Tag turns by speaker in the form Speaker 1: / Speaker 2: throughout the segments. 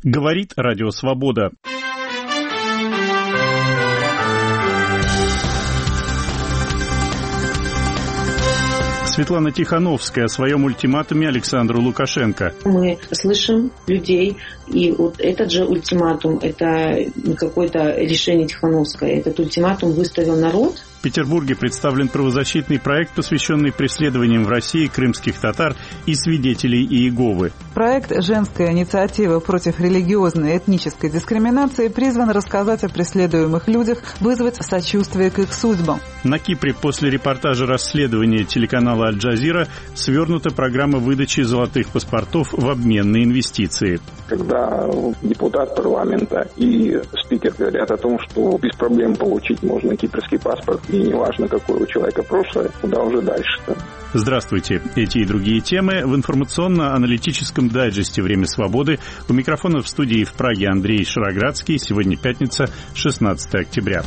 Speaker 1: Говорит Радио Свобода. Светлана Тихановская о своем ультиматуме Александру Лукашенко.
Speaker 2: Мы слышим людей, и вот этот же ультиматум, это не какое-то решение Тихановское, этот ультиматум выставил народ.
Speaker 1: В Петербурге представлен правозащитный проект, посвященный преследованиям в России крымских татар и свидетелей Иеговы.
Speaker 3: Проект «Женская инициатива против религиозной и этнической дискриминации» призван рассказать о преследуемых людях, вызвать сочувствие к их судьбам.
Speaker 1: На Кипре после репортажа расследования телеканала «Аль-Джазира» свернута программа выдачи золотых паспортов в обмен на инвестиции.
Speaker 4: Когда депутат парламента и спикер говорят о том, что без проблем получить можно кипрский паспорт, и неважно, какое у человека прошлое, куда уже дальше-то.
Speaker 1: Здравствуйте. Эти и другие темы в информационно-аналитическом дайджесте «Время свободы». У микрофона в студии в Праге Андрей Шароградский. Сегодня пятница, 16 октября.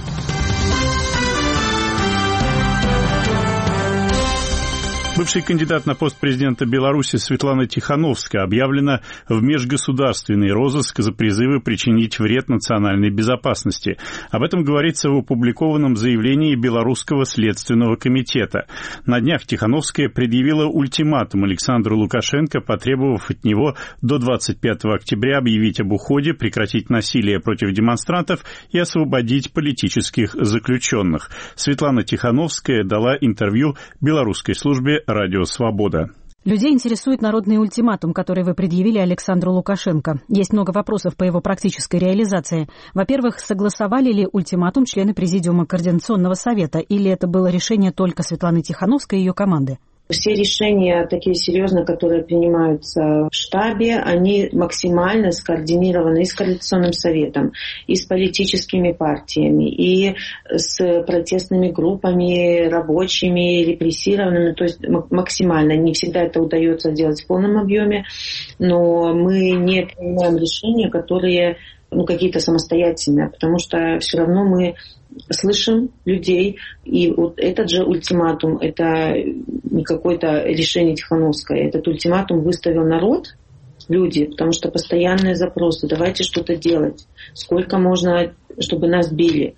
Speaker 1: Бывший кандидат на пост президента Беларуси Светлана Тихановская объявлена в межгосударственный розыск за призывы причинить вред национальной безопасности. Об этом говорится в опубликованном заявлении Белорусского следственного комитета. На днях Тихановская предъявила ультиматум Александру Лукашенко, потребовав от него до 25 октября объявить об уходе, прекратить насилие против демонстрантов и освободить политических заключенных. Светлана Тихановская дала интервью белорусской службе «Радио Свобода».
Speaker 5: Людей интересует народный ультиматум, который вы предъявили Александру Лукашенко. Есть много вопросов по его практической реализации. Во-первых, согласовали ли ультиматум члены Президиума Координационного совета, или это было решение только Светланы Тихановской и ее команды?
Speaker 2: Все решения такие серьезные, которые принимаются в штабе, они максимально скоординированы и с Координационным советом, и с политическими партиями, и с протестными группами, рабочими, репрессированными, то есть максимально. Не всегда это удается делать в полном объеме, но мы не принимаем решения, которые какие-то самостоятельные, потому что все равно мы слышим людей, и вот этот же ультиматум, это не какое-то решение Тихановское, этот ультиматум выставил народ, люди, потому что постоянные запросы, давайте что-то делать, сколько можно, чтобы нас били.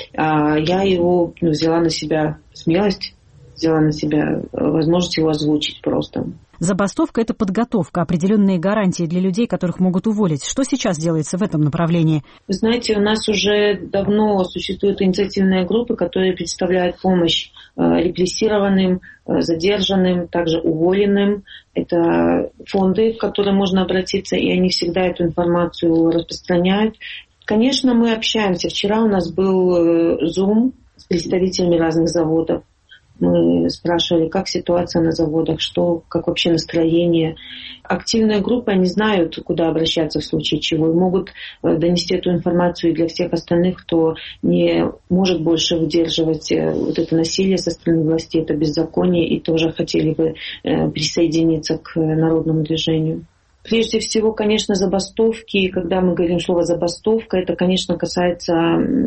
Speaker 2: Я его взяла на себя смелость, взяла на себя возможность его озвучить просто.
Speaker 5: Забастовка – это подготовка, определенные гарантии для людей, которых могут уволить. Что сейчас делается в этом направлении?
Speaker 2: Вы знаете, у нас уже давно существуют инициативные группы, которые представляют помощь репрессированным, задержанным, также уволенным. Это фонды, в которые можно обратиться, и они всегда эту информацию распространяют. Конечно, мы общаемся. Вчера у нас был Zoom с представителями разных заводов. Мы спрашивали, как ситуация на заводах, как вообще настроение. Активная группа, они знают, куда обращаться в случае чего, и могут донести эту информацию для всех остальных, кто не может больше выдерживать вот это насилие со стороны властей, это беззаконие, и тоже хотели бы присоединиться к народному движению. Прежде всего, конечно, забастовки. Когда мы говорим слово «забастовка», это, конечно, касается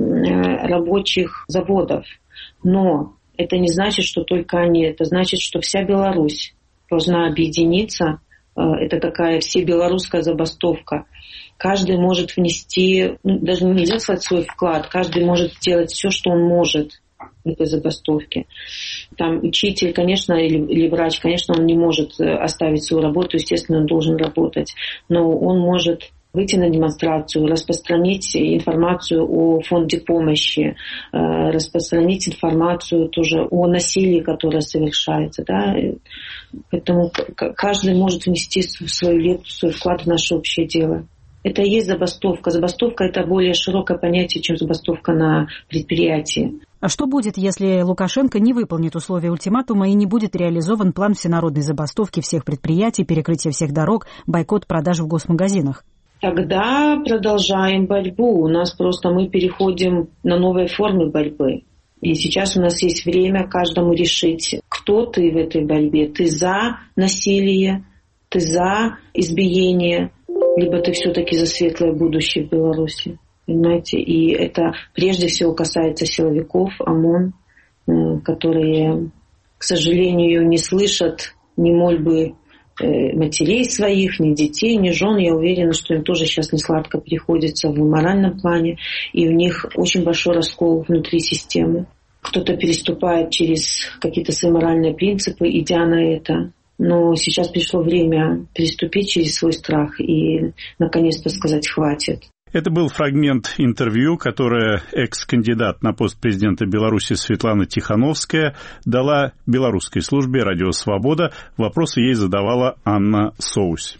Speaker 2: рабочих заводов. Но это не значит, что только они. Это значит, что вся Беларусь должна объединиться. Это такая всебелорусская забастовка. Каждый может внести, даже нельзя сказать свой вклад, каждый может делать все, что он может в этой забастовке. Там учитель, конечно, или врач, конечно, он не может оставить свою работу, естественно, он должен работать. Но он может выйти на демонстрацию, распространить информацию о фонде помощи, распространить информацию тоже о насилии, которое совершается. Да? Поэтому каждый может внести свою лепту, свой вклад в наше общее дело. Это и есть забастовка. Забастовка – это более широкое понятие, чем забастовка на предприятии.
Speaker 5: А что будет, если Лукашенко не выполнит условия ультиматума и не будет реализован план всенародной забастовки всех предприятий, перекрытия всех дорог, бойкот продаж в госмагазинах?
Speaker 2: Тогда продолжаем борьбу. У нас просто мы переходим на новые формы борьбы. И сейчас у нас есть время каждому решить, кто ты в этой борьбе. Ты за насилие, ты за избиение, либо ты все-таки за светлое будущее в Беларуси. Понимаете? И это прежде всего касается силовиков, ОМОН, которые, к сожалению, не слышат ни мольбы матерей своих, ни детей, ни жен. Я уверена, что им тоже сейчас не сладко приходится в моральном плане. И у них очень большой раскол внутри системы. Кто-то переступает через какие-то свои моральные принципы, идя на это. Но сейчас пришло время переступить через свой страх и наконец-то сказать «хватит».
Speaker 1: Это был фрагмент интервью, которое экс-кандидат на пост президента Беларуси Светлана Тихановская дала белорусской службе «Радио Свобода». Вопросы ей задавала Анна Соусь.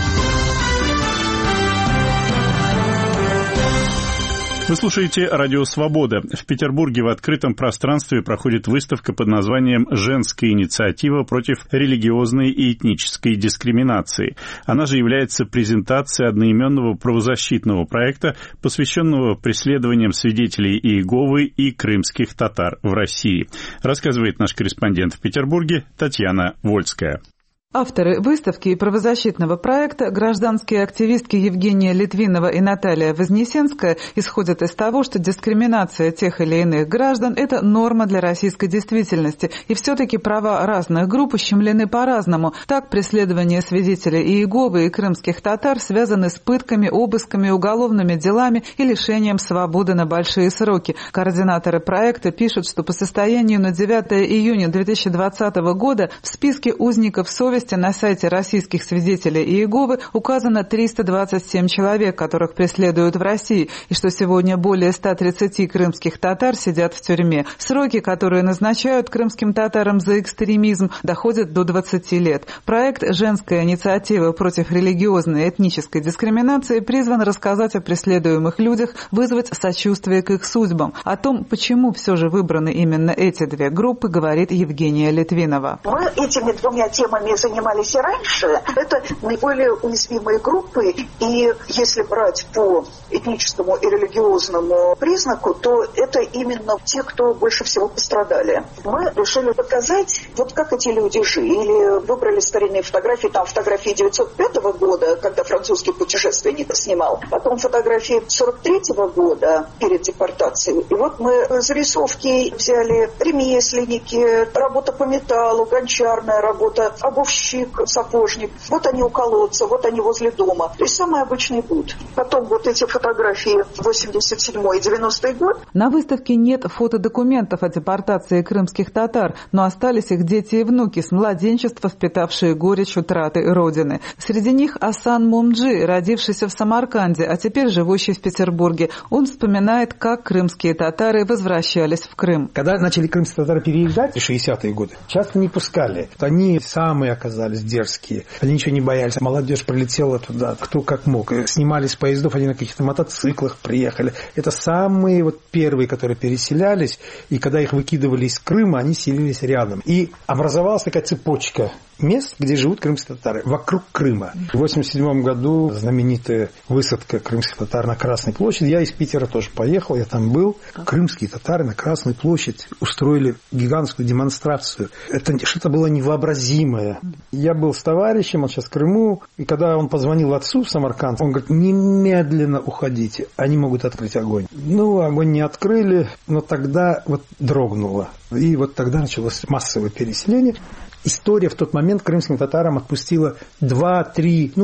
Speaker 1: Вы слушаете «Радио Свобода». В Петербурге в открытом пространстве проходит выставка под названием «Женская инициатива против религиозной и этнической дискриминации». Она же является презентацией одноименного правозащитного проекта, посвященного преследованиям свидетелей Иеговы и крымских татар в России. Рассказывает наш корреспондент в Петербурге Татьяна Вольская.
Speaker 3: Авторы выставки и правозащитного проекта, гражданские активистки Евгения Литвинова и Наталья Вознесенская, исходят из того, что дискриминация тех или иных граждан – это норма для российской действительности. И все-таки права разных групп ущемлены по-разному. Так, преследование свидетелей Иеговы и крымских татар связаны с пытками, обысками, уголовными делами и лишением свободы на большие сроки. Координаторы проекта пишут, что по состоянию на 9 июня 2020 года в списке узников совести на сайте российских свидетелей Иеговы указано 327 человек, которых преследуют в России, и что сегодня более 130 крымских татар сидят в тюрьме. Сроки, которые назначают крымским татарам за экстремизм, доходят до 20 лет. Проект «Женская инициатива против религиозной и этнической дискриминации» призван рассказать о преследуемых людях, вызвать сочувствие к их судьбам. О том, почему все же выбраны именно эти две группы, говорит Евгения Литвинова.
Speaker 6: Мы этими двумя темами занимались и раньше. Это наиболее уязвимые группы, и если брать по этническому и религиозному признаку, то это именно те, кто больше всего пострадали. Мы решили показать, вот как эти люди жили. Выбрали старинные фотографии, там фотографии 1905 года, когда французский путешественник снимал, потом фотографии 1943 года перед депортацией. И вот мы зарисовки взяли: ремесленники, работа по металлу, гончарная работа, обувщик, сапожник. Вот они у колодца, вот они возле дома. То есть самый обычный быт. Потом вот эти фотографии 87-й и 90-й год.
Speaker 3: На выставке нет фотодокументов о депортации крымских татар, но остались их дети и внуки с младенчества, впитавшие горечь утраты родины. Среди них Асан Мумджи, родившийся в Самарканде, а теперь живущий в Петербурге. Он вспоминает, как крымские татары возвращались в Крым.
Speaker 7: Когда начали крымские татары переезжать в 60-е годы, часто не пускали. Они самые оказались дерзкие. Они ничего не боялись. Молодежь прилетела туда, кто как мог. Снимали с поездов, они на каких-то мотоциклах приехали. Это самые первые, которые переселялись. И когда их выкидывали из Крыма, они селились рядом. И образовалась такая цепочка мест, где живут крымские татары, вокруг Крыма. В 1987 году знаменитая высадка крымских татар на Красной площади. Я из Питера тоже поехал, я там был. Крымские татары на Красной площади устроили гигантскую демонстрацию. Это что-то было невообразимое. Я был с товарищем, он сейчас в Крыму, и когда он позвонил отцу в Самарканд, он говорит: немедленно уходите, они могут открыть огонь. Огонь не открыли, но тогда дрогнуло. И тогда началось массовое переселение. История в тот момент крымским татарам отпустила 2, 3,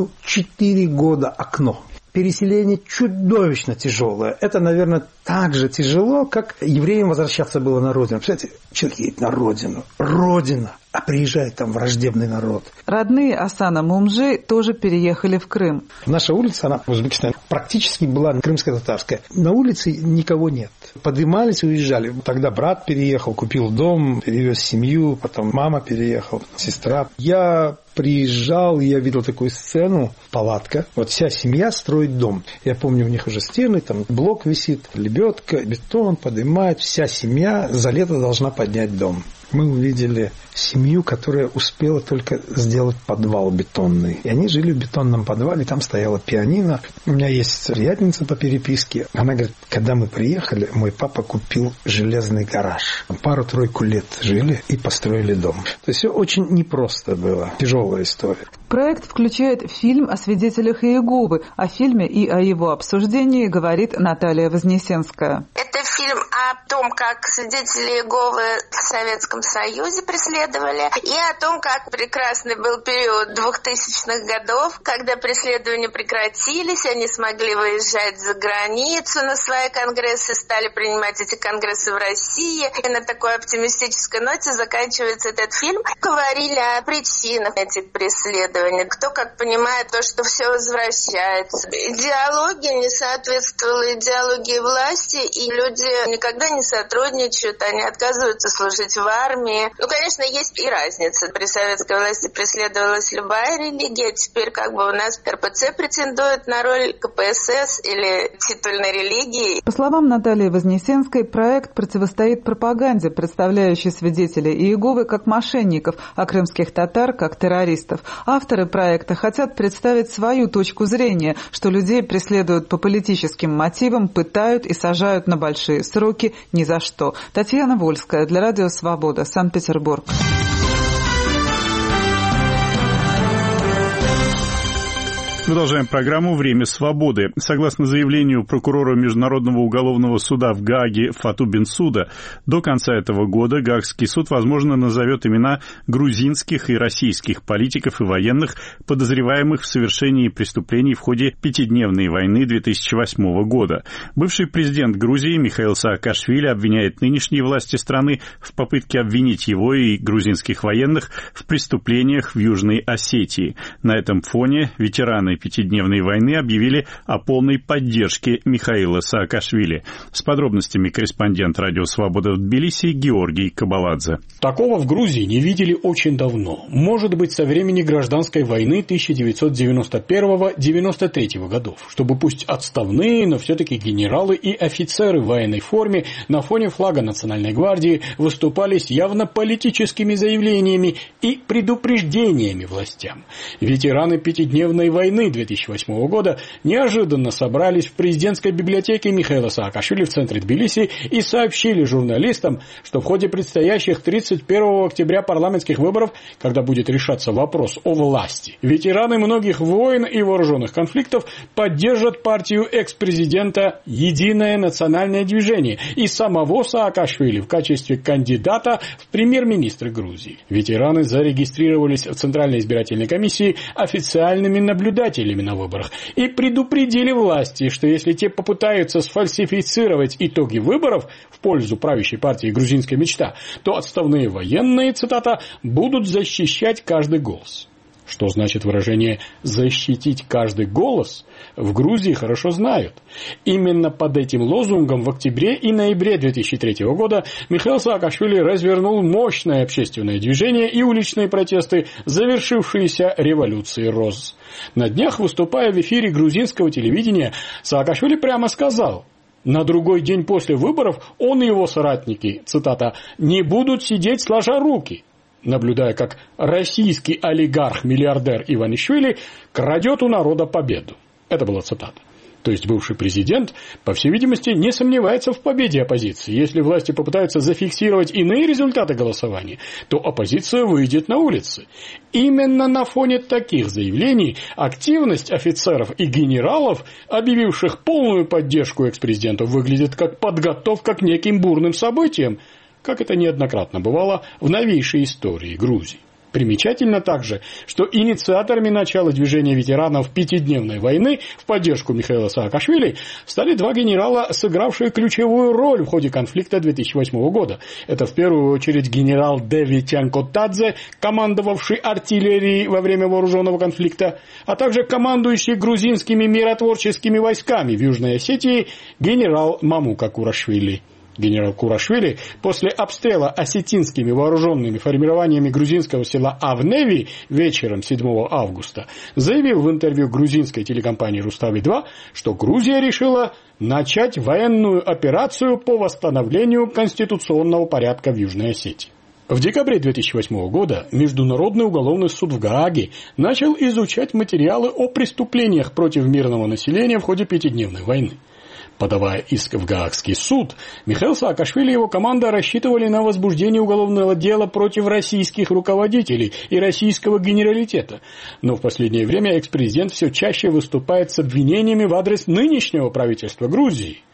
Speaker 7: 4 года окно. Переселение чудовищно тяжелое. Это, наверное, так же тяжело, как евреям возвращаться было на родину. Представляете, человек едет на родину. Родина. А приезжает там враждебный народ.
Speaker 3: Родные Асана Мумджи тоже переехали в Крым.
Speaker 7: Наша улица, она в Узбекистане, практически была крымско-татарская. На улице никого нет. Поднимались и уезжали. Тогда брат переехал, купил дом, перевез семью, потом мама переехала, сестра. Я приезжал, я видел такую сцену, палатка. Вся семья строит дом. Я помню, у них уже стены, там блок висит, лебедка, бетон поднимает. Вся семья за лето должна поднять дом. Мы увидели семью, которая успела только сделать подвал бетонный. И они жили в бетонном подвале, там стояла пианино. У меня есть приятельница по переписке. Она говорит: когда мы приехали, мой папа купил железный гараж. Пару-тройку лет жили и построили дом. То есть все очень непросто было. Тяжелая история.
Speaker 3: Проект включает фильм о свидетелях Иеговы. О фильме и о его обсуждении говорит Наталья Вознесенская.
Speaker 8: Это Это фильм о том, как свидетели Иеговы в Советском Союзе преследовали, и о том, как прекрасный был период 2000-х годов, когда преследования прекратились, они смогли выезжать за границу на свои конгрессы, стали принимать эти конгрессы в России. И на такой оптимистической ноте заканчивается этот фильм. Говорили о причинах этих преследований. Кто как понимает то, что все возвращается. Идеология не соответствовала идеологии власти, и люди никогда не сотрудничают, они отказываются служить в армии. Конечно, есть и разница. При советской власти преследовалась любая религия, теперь как бы у нас РПЦ претендует на роль КПСС или титульной религии.
Speaker 3: По словам Натальи Вознесенской, проект противостоит пропаганде, представляющей свидетелей Иеговы как мошенников, а крымских татар как террористов. Авторы проекта хотят представить свою точку зрения, что людей преследуют по политическим мотивам, пытают и сажают на большие сроки ни за что. Татьяна Вольская для Радио Свобода, Санкт-Петербург.
Speaker 1: Продолжаем программу «Время свободы». Согласно заявлению прокурора Международного уголовного суда в Гааге Фату Бенсуда, до конца этого года Гаагский суд, возможно, назовет имена грузинских и российских политиков и военных, подозреваемых в совершении преступлений в ходе пятидневной войны 2008 года. Бывший президент Грузии Михаил Саакашвили обвиняет нынешние власти страны в попытке обвинить его и грузинских военных в преступлениях в Южной Осетии. На этом фоне ветераны пятидневной войны объявили о полной поддержке Михаила Саакашвили. С подробностями корреспондент Радио Свобода в Тбилиси Георгий Кабаладзе.
Speaker 9: Такого в Грузии не видели очень давно. Может быть, со времени гражданской войны 1991-93 годов, чтобы пусть отставные, но все-таки генералы и офицеры в военной форме на фоне флага Национальной гвардии выступали с явно политическими заявлениями и предупреждениями властям. Ветераны пятидневной войны 2008 года неожиданно собрались в президентской библиотеке Михаила Саакашвили в центре Тбилиси и сообщили журналистам, что в ходе предстоящих 31 октября парламентских выборов, когда будет решаться вопрос о власти, ветераны многих войн и вооруженных конфликтов поддержат партию экс-президента «Единое национальное движение» и самого Саакашвили в качестве кандидата в премьер-министры Грузии. Ветераны зарегистрировались в Центральной избирательной комиссии официальными наблюдателями на выборах и предупредили власти, что если те попытаются сфальсифицировать итоги выборов в пользу правящей партии «Грузинская мечта», то отставные военные, цитата, «будут защищать каждый голос». Что значит выражение «защитить каждый голос», в Грузии хорошо знают. Именно под этим лозунгом в октябре и ноябре 2003 года Михаил Саакашвили развернул мощное общественное движение и уличные протесты, завершившиеся революцией роз. На днях, выступая в эфире грузинского телевидения, Саакашвили прямо сказал: на другой день после выборов он и его соратники, цитата, «не будут сидеть сложа руки», наблюдая, как российский олигарх-миллиардер Иванишвили крадет у народа победу. Это была цитата. То есть бывший президент, по всей видимости, не сомневается в победе оппозиции. Если власти попытаются зафиксировать иные результаты голосования, то оппозиция выйдет на улицы. Именно на фоне таких заявлений активность офицеров и генералов, объявивших полную поддержку экс-президенту, выглядит как подготовка к неким бурным событиям, как это неоднократно бывало в новейшей истории Грузии. Примечательно также, что инициаторами начала движения ветеранов пятидневной войны в поддержку Михаила Саакашвили стали два генерала, сыгравшие ключевую роль в ходе конфликта 2008 года. Это в первую очередь генерал Деви Тянкотадзе, командовавший артиллерией во время вооруженного конфликта, а также командующий грузинскими миротворческими войсками в Южной Осетии генерал Мамука Курашвили. Генерал Курашвили после обстрела осетинскими вооруженными формированиями грузинского села Авневи вечером 7 августа заявил в интервью грузинской телекомпании «Рустави-2», что Грузия решила начать военную операцию по восстановлению конституционного порядка в Южной Осетии. В декабре 2008 года Международный уголовный суд в Гааге начал изучать материалы о преступлениях против мирного населения в ходе пятидневной войны. Подавая иск в Гаагский суд, Михаил Саакашвили и его команда рассчитывали на возбуждение уголовного дела против российских руководителей и российского генералитета. Но в последнее время экс-президент все чаще выступает с обвинениями в адрес нынешнего правительства Грузии.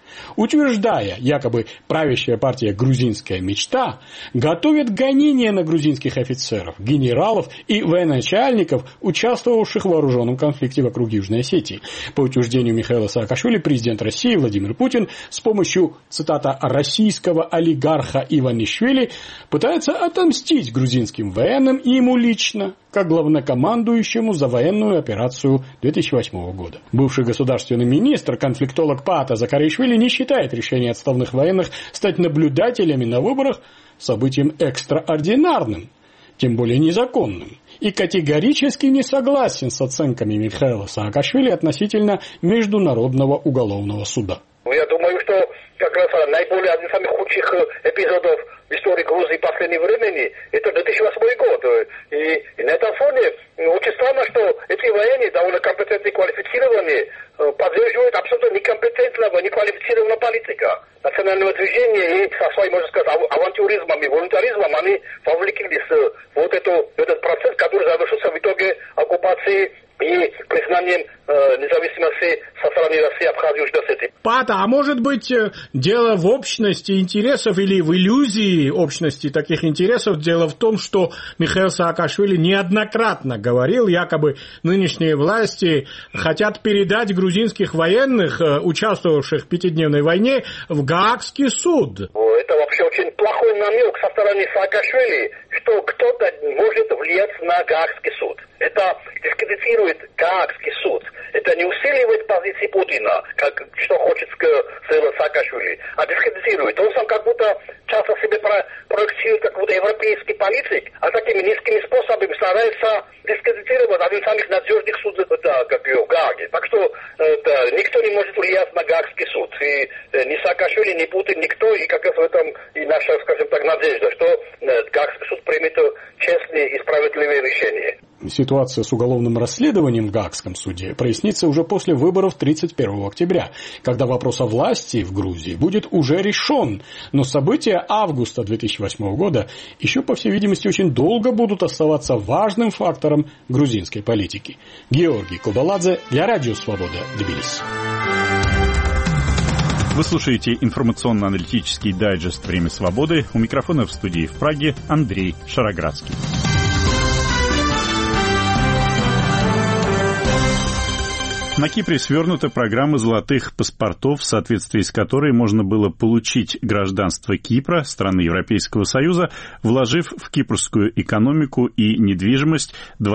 Speaker 9: Утверждая, якобы правящая партия «Грузинская мечта» готовит гонения на грузинских офицеров, генералов и военачальников, участвовавших в вооруженном конфликте вокруг Южной Осетии. По утверждению Михаила Саакашвили, президент России Владимир Путин с помощью, цитата, «российского олигарха Иванишвили» пытается отомстить грузинским военным и ему лично, как главнокомандующему за военную операцию 2008 года. Бывший государственный министр, конфликтолог Паата Закаришвили не считает решение отставных военных стать наблюдателями на выборах событием экстраординарным, тем более незаконным, и категорически не согласен с оценками Михаила Саакашвили относительно Международного уголовного суда.
Speaker 10: Я думаю, что как раз наиболее один из самых худших эпизодов в истории Грузии последнего времени это 2008 год. И на этом фоне очень странно, что эти военные, довольно компетентные, квалифицированные, поддерживают абсолютно некомпетентного, неквалифицированного политика национального движения и со своим, можно сказать, авантюризмом и волонтаризмом они вовлеклись в этот процесс, который завершился в итоге оккупацией и признанием независимости со стороны России, Абхазии и Южной Осетии.
Speaker 11: Паата, а может быть дело в общности интересов или в иллюзии общности таких интересов? Дело в том, что Михаил Саакашвили неоднократно говорил, якобы нынешние власти хотят передать грузинских военных, участвовавших в пятидневной войне, в Гаагский суд.
Speaker 10: Это вообще очень плохой намек со стороны Саакашвили, что кто-то может влиять на Гаагский суд. Это дискредитирует Гаагский суд. Это не усиливает позиции Путина, что хочет сделать Саакашвили, а дискредитирует. Он сам как будто часто себе проектирует как будто европейский политик, а такими низкими способами старается дискредитировать один из самых надежных судов как в Гааге. Так что никто не может влиять на Гаагский суд. И ни Саакашвили, ни Путин, никто, и как раз в этом и наша, скажем так, надежда, что Гаагский суд примет честные и справедливые решения.
Speaker 9: Ситуация с уголовным расследованием в Гаагском суде прояснится уже после выборов 31 октября, когда вопрос о власти в Грузии будет уже решен. Но события августа 2008 года еще, по всей видимости, очень долго будут оставаться важным фактором грузинской политики. Георгий Кобаладзе для Радио Свобода, Тбилиси.
Speaker 1: Вы слушаете информационно-аналитический дайджест «Время свободы». У микрофона в студии в Праге Андрей Шароградский. На Кипре свернута программа золотых паспортов, в соответствии с которой можно было получить гражданство Кипра, страны Европейского Союза, вложив в кипрскую экономику и недвижимость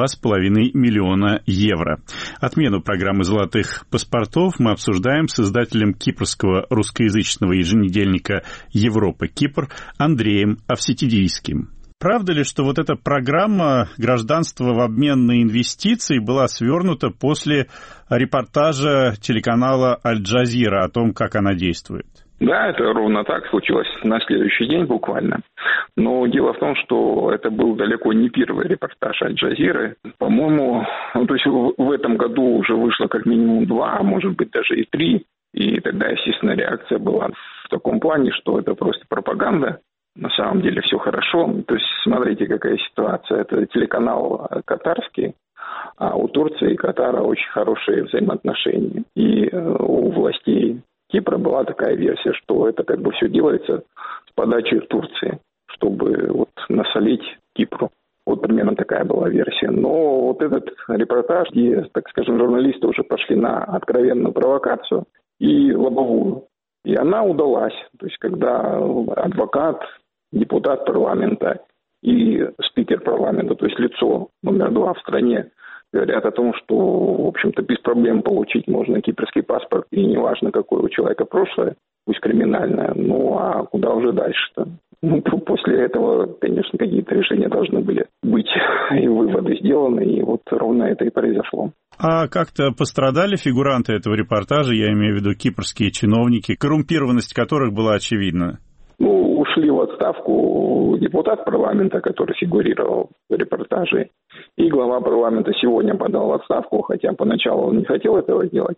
Speaker 1: 2,5 миллиона евро. Отмену программы золотых паспортов мы обсуждаем с издателем кипрского русскоязычного еженедельника «Европа-Кипр» Андреем Авситидийским. Правда ли, что вот эта программа гражданства в обмен на инвестиции была свернута после репортажа телеканала «Аль-Джазира» о том, как она действует?
Speaker 4: Да, это ровно так случилось на следующий день буквально. Но дело в том, что это был далеко не первый репортаж «Аль-Джазиры». По-моему, то есть в этом году уже вышло как минимум 2, а может быть даже и 3. И тогда, естественно, реакция была в таком плане, что это просто пропаганда. На самом деле все хорошо. То есть смотрите, какая ситуация. Это телеканал катарский, а у Турции и Катара очень хорошие взаимоотношения. И у властей Кипра была такая версия, что это как бы все делается с подачи Турции, чтобы вот насолить Кипру. Вот примерно такая была версия. Но вот этот репортаж, где, так скажем, журналисты уже пошли на откровенную провокацию и лобовую. И она удалась. То есть когда адвокат, депутат парламента и спикер парламента, то есть лицо номер 2 в стране, говорят о том, что, в общем-то, без проблем получить можно кипрский паспорт, и неважно, какое у человека прошлое, пусть криминальное, ну а куда уже дальше-то? Ну, после этого, конечно, какие-то решения должны были быть, и выводы сделаны, и вот ровно это и произошло.
Speaker 1: А как-то пострадали фигуранты этого репортажа, я имею в виду кипрские чиновники, коррумпированность которых была очевидна?
Speaker 4: Ну, ушли в отставку депутат парламента, который фигурировал в репортаже, и глава парламента сегодня подал в отставку, хотя поначалу он не хотел этого делать.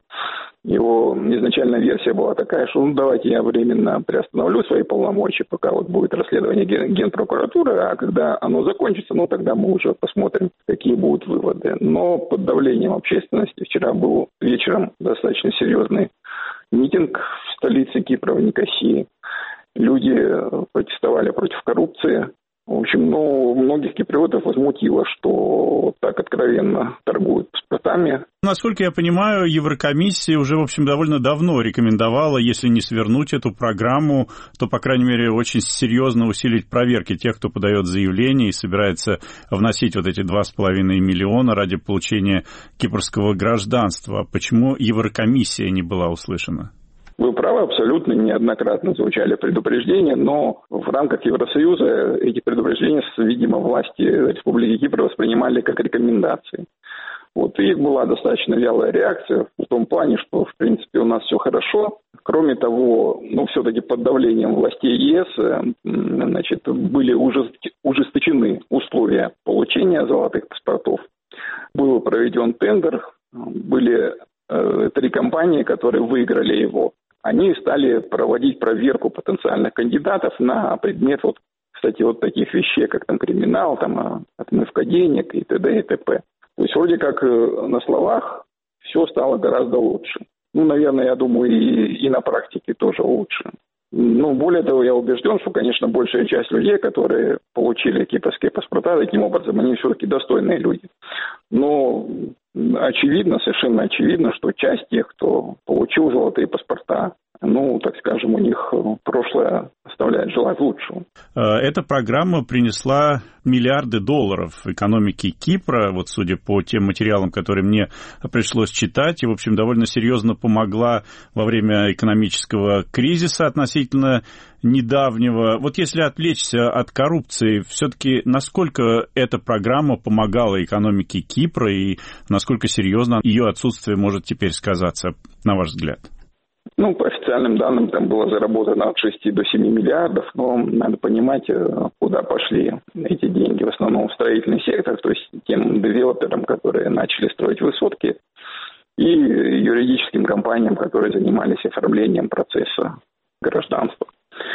Speaker 4: Его изначальная версия была такая, что ну давайте я временно приостановлю свои полномочия, пока вот будет расследование Генпрокуратуры, а когда оно закончится, ну тогда мы уже посмотрим, какие будут выводы. Но под давлением общественности вчера был вечером достаточно серьезный митинг в столице Кипра, в Никосии. Люди протестовали против коррупции. В общем, многих киприотов возмутило, что так откровенно торгуют паспортами.
Speaker 1: Насколько я понимаю, Еврокомиссия уже, в общем, довольно давно рекомендовала, если не свернуть эту программу, то, по крайней мере, очень серьезно усилить проверки тех, кто подает заявление и собирается вносить вот эти 2,5 миллиона ради получения кипрского гражданства. Почему Еврокомиссия не была услышана?
Speaker 4: Вы правы, абсолютно неоднократно звучали предупреждения, но в рамках Евросоюза эти предупреждения, видимо, власти Республики Кипр воспринимали как рекомендации. Вот, и их была достаточно вялая реакция в том плане, что, в принципе, у нас все хорошо. Кроме того, все-таки под давлением властей ЕС, были ужесточены условия получения золотых паспортов. Был проведен тендер, были 3 компании, которые выиграли его. Они стали проводить проверку потенциальных кандидатов на предмет, кстати, таких вещей, как там криминал, там отмывка денег и т.д. и т.п. То есть вроде как на словах все стало гораздо лучше. Наверное, я думаю, и на практике тоже лучше. Более того, я убежден, что, конечно, большая часть людей, которые получили кипрские паспорта, таким образом, они все-таки достойные люди. Но очевидно, совершенно очевидно, что часть тех, кто получил золотые паспорта, так скажем, у них прошлое оставляет желать лучшего.
Speaker 1: Эта программа принесла миллиарды долларов экономике Кипра, судя по тем материалам, которые мне пришлось читать, и, в общем, довольно серьезно помогла во время экономического кризиса относительно недавнего. Если отвлечься от коррупции, все-таки насколько эта программа помогала экономике Кипра и насколько серьезно ее отсутствие может теперь сказаться, на ваш взгляд?
Speaker 4: По официальным данным, там было заработано от 6 до 7 миллиардов, но надо понимать, куда пошли эти деньги. В основном в строительный сектор, то есть тем девелоперам, которые начали строить высотки, и юридическим компаниям, которые занимались оформлением процесса гражданства.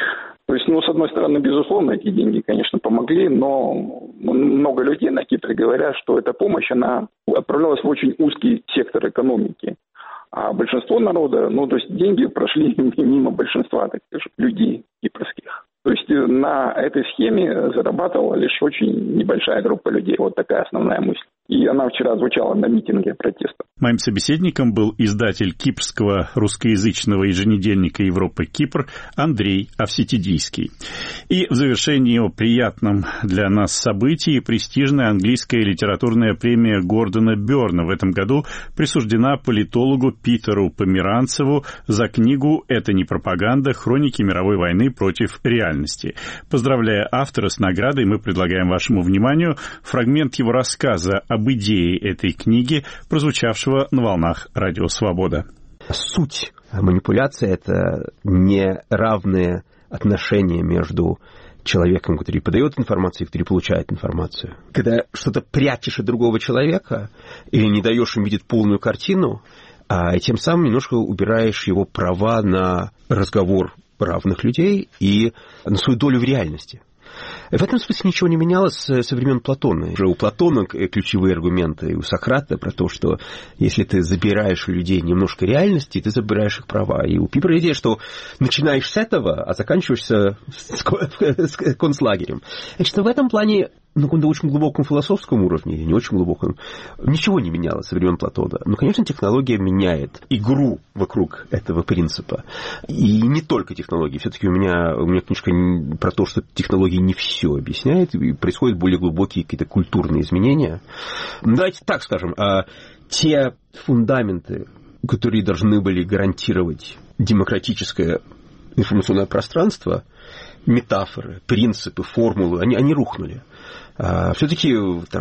Speaker 4: То есть, с одной стороны, безусловно, эти деньги, конечно, помогли, но много людей на Кипре говорят, что эта помощь, она отправлялась в очень узкий сектор экономики. А большинство народа, то есть деньги прошли мимо большинства, так скажем, людей кипрских. То есть на этой схеме зарабатывала лишь очень небольшая группа людей. Вот такая основная мысль. И она вчера звучала на митинге протеста.
Speaker 1: Моим собеседником был издатель кипрского русскоязычного еженедельника «Европа Кипр» Андрей Авситидийский. И в завершении о приятном для нас событии престижная английская литературная премия Гордона Бёрна в этом году присуждена политологу Питеру Померанцеву за книгу «Это не пропаганда. Хроники мировой войны против реальности». Поздравляя автора с наградой, мы предлагаем вашему вниманию фрагмент его рассказа об идее этой книги, прозвучавшего на волнах Радио Свобода.
Speaker 12: Суть манипуляции – это неравные отношения между человеком, который подает информацию, и который получает информацию. Когда что-то прячешь от другого человека или не даешь им видеть полную картину, а тем самым немножко убираешь его права на разговор равных людей и на свою долю в реальности. В этом смысле ничего не менялось со времен Платона. Уже у Платона ключевые аргументы, и у Сократа про то, что если ты забираешь у людей немножко реальности, ты забираешь их права. И у Пипера идея, что начинаешь с этого, а заканчиваешься с концлагерем. Значит, в этом плане на каком-то очень глубоком философском уровне, или не очень глубоком, ничего не менялось со времен Платона. Но, конечно, технология меняет игру вокруг этого принципа. И не только технологии. Все-таки у меня книжка про то, что технологии не все объясняет, и происходят более глубокие какие-то культурные изменения. Давайте так скажем, те фундаменты, которые должны были гарантировать демократическое информационное пространство, метафоры, принципы, формулы, они рухнули. Все-таки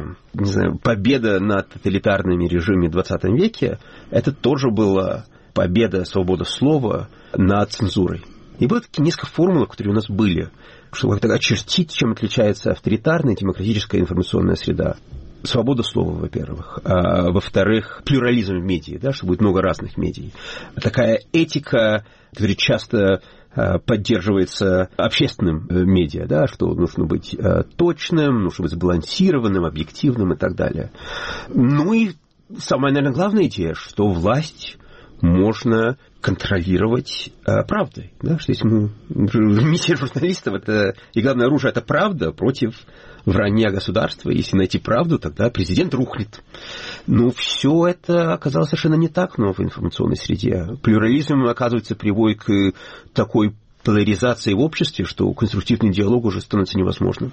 Speaker 12: победа над тоталитарными режимами в 20 веке это тоже была победа свободы слова над цензурой. И было такие несколько формул, которые у нас были, чтобы очертить, чем отличается авторитарная демократическая информационная среда. Свобода слова, во-первых. Во-вторых, плюрализм в медиа, что будет много разных медий. Такая этика, которая часто поддерживается общественным медиа, что нужно быть точным, нужно быть сбалансированным, объективным и так далее. Ну и самая, наверное, главная идея, что власть можно контролировать правдой. Да? Что если миссия журналистов, это, и главное оружие, это правда против вранья государства. Если найти правду, тогда президент рухнет. Но все это оказалось совершенно не так в новой информационной среде. Плюрализм, оказывается, приводит к такой поляризации в обществе, что конструктивный диалог уже становится невозможным.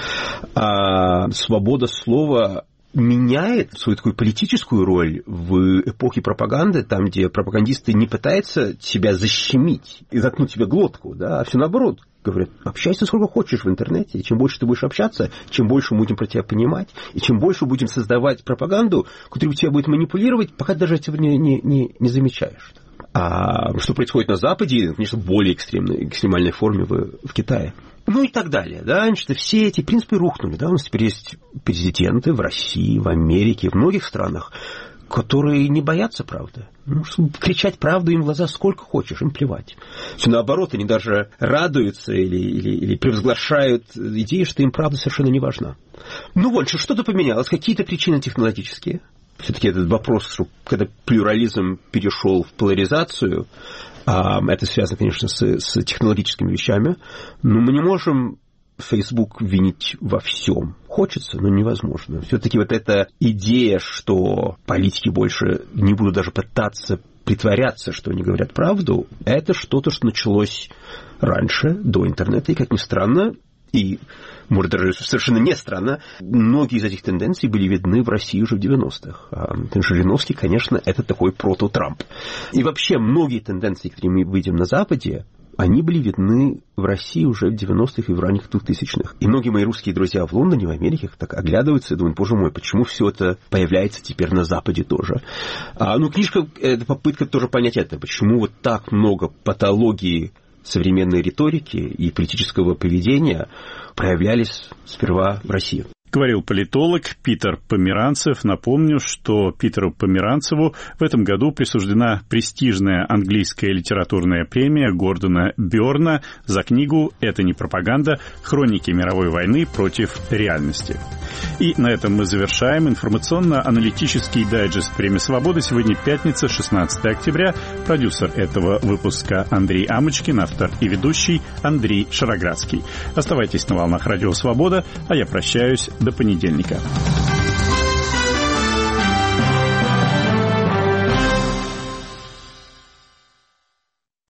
Speaker 12: А свобода слова меняет свою такую политическую роль в эпохе пропаганды, там, где пропагандисты не пытаются себя защемить и заткнуть себе глотку, да, а все наоборот. Говорят, общайся сколько хочешь в интернете, и чем больше ты будешь общаться, чем больше мы будем про тебя понимать, и чем больше будем создавать пропаганду, которая тебя будет манипулировать, пока ты даже этого не замечаешь. А что происходит на Западе, конечно, в более экстремальной форме в Китае. Ну и так далее. Да? Значит, все эти принципы рухнули. Да? У нас теперь есть президенты в России, в Америке, в многих странах, которые не боятся правды. Ну, кричать правду им в глаза сколько хочешь, им плевать. Все наоборот, они даже радуются или превозглашают идеи, что им правда совершенно не важна. Ну вот, что-то поменялось, какие-то причины технологические. Все-таки этот вопрос, что когда плюрализм перешел в поляризацию, это связано, конечно, с технологическими вещами, но мы не можем Facebook винить во всем. Хочется, но невозможно. Все-таки вот эта идея, что политики больше не будут даже пытаться притворяться, что они говорят правду, это что-то, что началось раньше, до интернета, и, как ни странно, и, может, даже совершенно не странно, многие из этих тенденций были видны в России уже в 90-х. Жириновский, конечно, это такой прото-Трамп. И вообще многие тенденции, которые мы видим на Западе, они были видны в России уже в 90-х и в ранних 2000-х. И многие мои русские друзья в Лондоне, в Америке так оглядываются и думают, боже мой, почему все это появляется теперь на Западе тоже. Книжка – это попытка тоже понять это, почему вот так много патологии современной риторики и политического поведения проявлялись сперва в России.
Speaker 1: Говорил политолог Питер Померанцев. Напомню, что Питеру Померанцеву в этом году присуждена престижная английская литературная премия Гордона Бёрна за книгу «Это не пропаганда. Хроники мировой войны против реальности». И на этом мы завершаем информационно-аналитический дайджест «Премии Свободы». Сегодня пятница, 16 октября. Продюсер этого выпуска Андрей Амочкин, автор и ведущий Андрей Шароградский. Оставайтесь на волнах Радио Свобода, а я прощаюсь до понедельника.